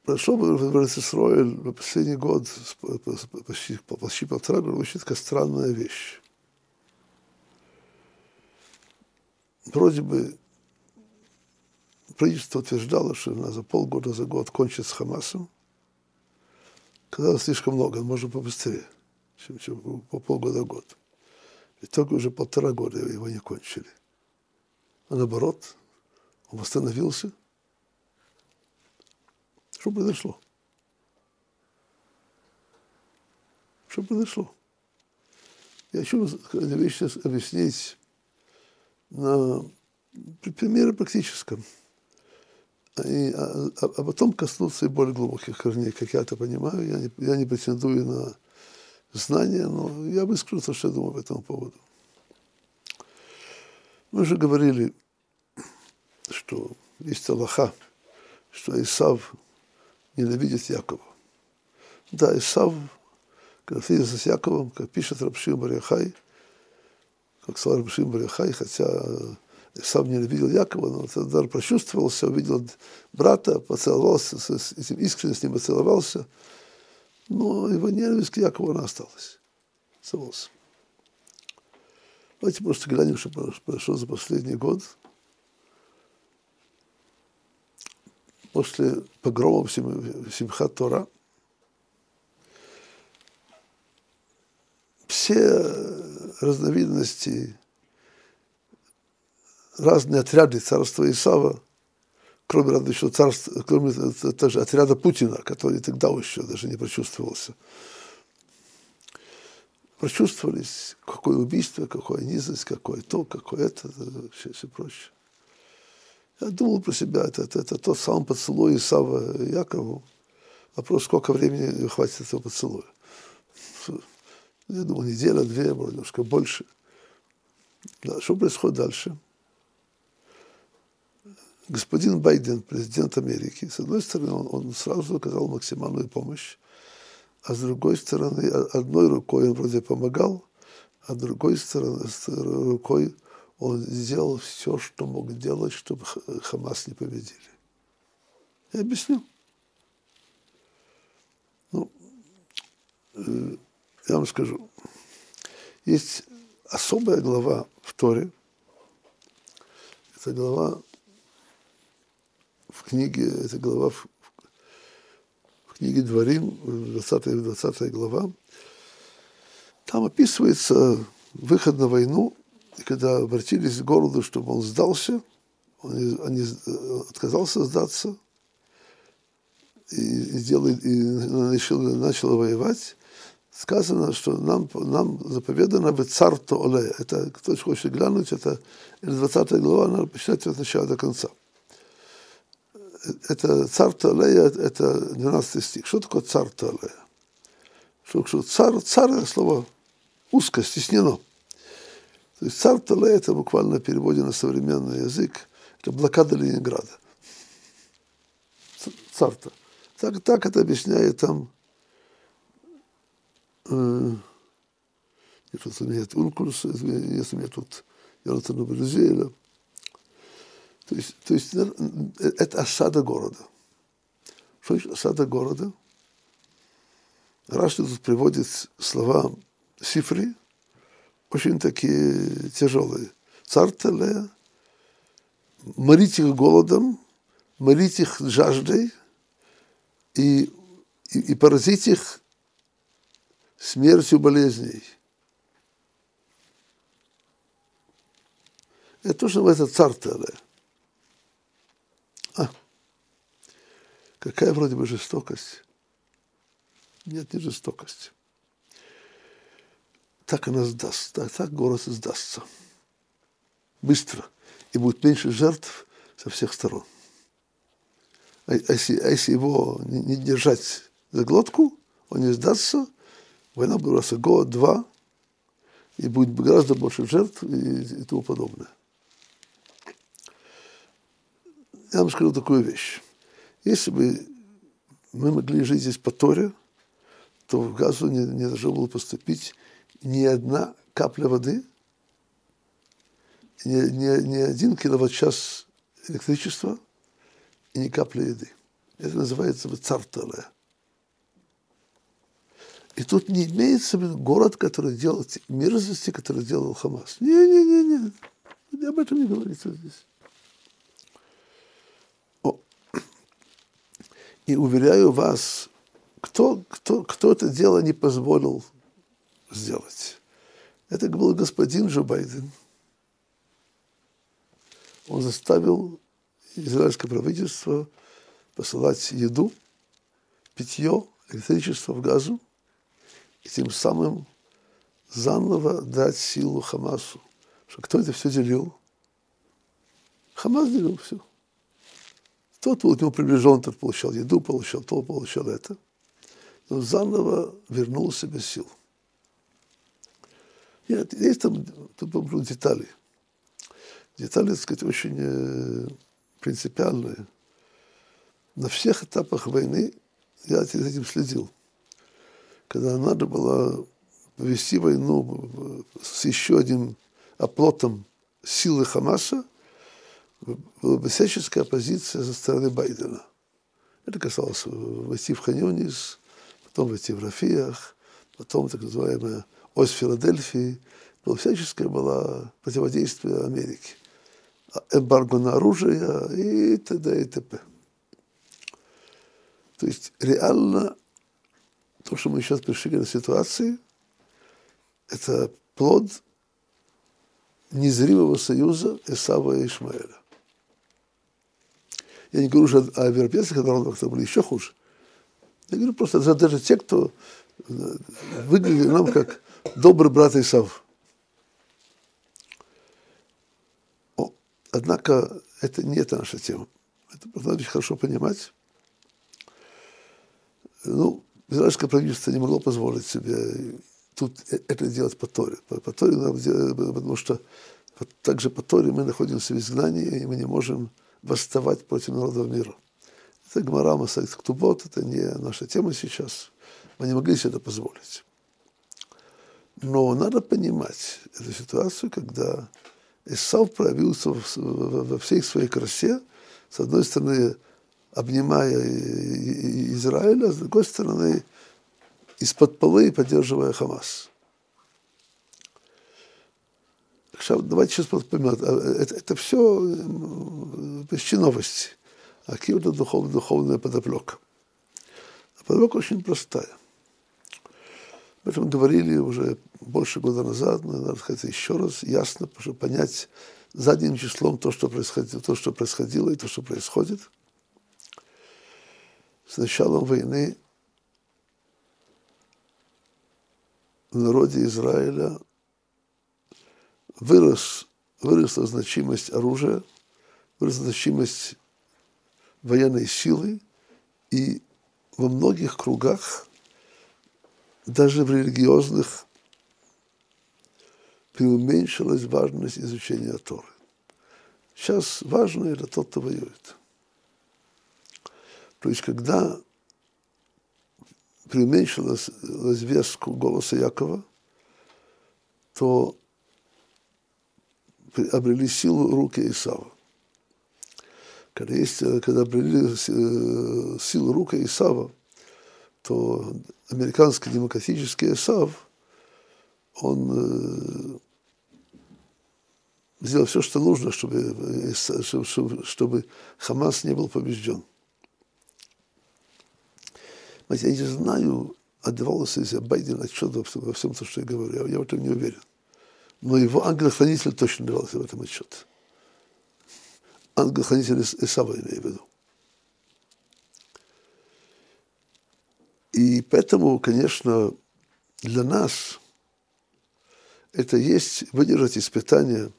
Прошло в Израиль в последний год, почти 1,5 года, очень такая странная вещь. Вроде бы правительство утверждало, что за полгода, за год кончит с Хамасом. Казалось, слишком много, можно побыстрее, чем по полгода-год. И только уже 1,5 года его не кончили. А наоборот, он восстановился. Что произошло? Что произошло? Я хочу эту вещь объяснить на примере практическом. А потом коснуться и более глубоких корней, как я это понимаю. Я не претендую на знания, но я выскажу то, что я думаю по этому поводу. Мы уже говорили, что есть алаха, что Исав ненавидит Якова. Да, Исав, когда встретился с Яковом, как пишет Рав Шимон бар Йохай, как сказал Рав Шимон бар Йохай, хотя Исав ненавидел Якова, но он даже прочувствовался, увидел брата, поцеловался, с этим искренне с ним поцеловался, но его ненависть к Якову она осталась. Оставался. Давайте просто глянем, что произошло за последний год. После погромов Симхат Тора все разновидности, разные отряды царства Исава, кроме еще царства, кроме также отряда Путина, который тогда еще даже не прочувствовался, прочувствовались, какое убийство, какое низость, какое то, какое это, все прочее. Я думал про себя, это тот самый поцелуй Исава Якову. Вопрос, сколько времени хватит этого поцелуя. Я думал, неделя, 2, может, немножко больше. Да, что происходит дальше? Господин Байден, президент Америки, с одной стороны, он сразу оказал максимальную помощь, а с другой стороны, одной рукой он вроде помогал, а другой рукой он сделал все, что мог делать, чтобы Хамас не победили. Я объясню. Я вам скажу. Есть особая глава в Торе. Это глава в книге, в книге Дворим, 20 глава. Там описывается выход на войну, и когда обратились к городу, чтобы он сдался, он отказался сдаться и начал воевать. Сказано, что нам заповедано в царто оле. Это, кто хочет глянуть, это 20 глава, надо почитать от начала до конца. Это царто оле, это 12 стих. Что такое царто оле? Что царь слово узко, стеснено. То есть царто оле, это буквально в переводе на современный язык, это блокада Ленинграда. Царто. Так это объясняет там что-то у меня нет Ункульса, если у меня тут Йонатана Берзеля. То есть это осада города. Что значит осада города? Раши тут приводит слова Сифри, очень такие тяжелые. Цартеле, морить их голодом, морить их жаждой и поразить их смертью болезней. Это то, что называется цартеле. Какая вроде бы жестокость. Нет, не жестокость. Так она сдастся, так город сдастся. Быстро. И будет меньше жертв со всех сторон. А если его не держать за глотку, он не сдастся, война будет год, 2, и будет гораздо больше жертв и тому подобное. Я вам скажу такую вещь. Если бы мы могли жить здесь по Торе, то в Газу не должно было поступить ни одна капля воды, ни 1 киловатт-час электричества и ни капли еды. Это называется цартале. И тут не имеется в виду город, который делал мерзости, которые делал Хамас. Не. Об этом не говорится здесь. И уверяю вас, кто это дело не позволил сделать? Это был господин Джо Байден. Он заставил израильское правительство посылать еду, питье, электричество в Газу, и тем самым заново дать силу Хамасу. Что кто это все делил? Хамас делил все. Тот был к нему приближен, тот получал еду, получал то, получал это. И он заново вернул себе сил. Нет, есть там детали. Детали, так сказать, очень принципиальные. На всех этапах войны я за этим следил. Когда надо было повести войну с еще одним оплотом силы Хамаса, была всяческая оппозиция со стороны Байдена. Это касалось войти в Хан-Юнис, потом войти в Рафиах, потом так называемая ось Филадельфии. Всяческое было противодействие Америке. Эмбарго на оружие и т.д. и т.п. То есть реально то, что мы сейчас пришли к ситуации, это плод незримого союза Эсава и Ишмаэля. Я не говорю уже о европейских народах, которые были еще хуже. Я говорю просто даже те, кто выглядели нам как добрый брат Исав. Однако это не эта наша тема. Это надо очень хорошо понимать. Израильское правительство не могло позволить себе тут это делать по Торе. По Торе, потому что также по Торе мы находимся в изгнании, и мы не можем восставать против народов мира. Это Гмара Масаит Ктубот, это не наша тема сейчас. Мы не могли себе это позволить. Но надо понимать эту ситуацию, когда Исав проявился во всей своей красе, с одной стороны, обнимая Израиль, а с другой стороны, из-под полы поддерживая Хамас. Давайте сейчас поймем, это все почти новости, а какие-то духовная подоплека. А подоплека очень простая. Об этом говорили уже больше года назад, но надо сказать еще раз, ясно, чтобы понять задним числом то, что происходило и то, что происходит. С началом войны в народе Израиля выросла значимость оружия, выросла значимость военной силы, и во многих кругах, даже в религиозных, преуменьшилась важность изучения Торы. Сейчас важно это тот, кто воюет. То есть, когда преуменьшилась вес голоса Якова, то обрели силу руки Исава. Когда обрели силу руки Исава, то американский демократический Исав, он сделал все, что нужно, чтобы Хамас не был побежден. Я не знаю, отдавался ли Байден отчет во всем том, что я говорю. Я в этом не уверен. Но его ангел-хранитель точно давался в этом отчет. Ангел-хранитель Исава, имею в виду. И поэтому, конечно, для нас это есть выдержать испытание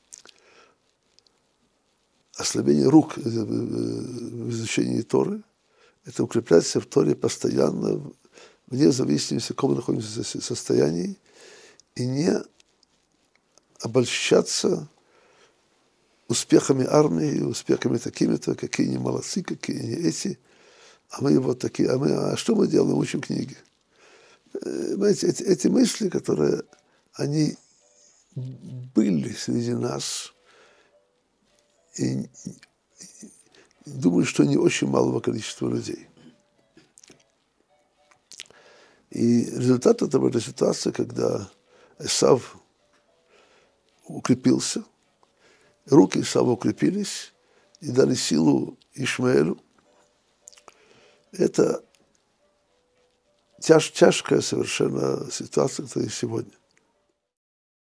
ослабления рук в изучении Торы. Это укрепляться в Торе постоянно, вне зависимости, в каком мы находимся состоянии, и не обольщаться успехами армии, успехами такими-то, какие они молодцы, какие они эти, а мы вот такие, а что мы делаем? Учим книги. Понимаете, эти мысли, которые, они были среди нас, и думаю, что не очень малого количества людей. И результат этого – это ситуация, когда Эсав укрепился, руки Эсава укрепились и дали силу Ишмаэлю. Это тяжкая совершенно ситуация, которая есть сегодня.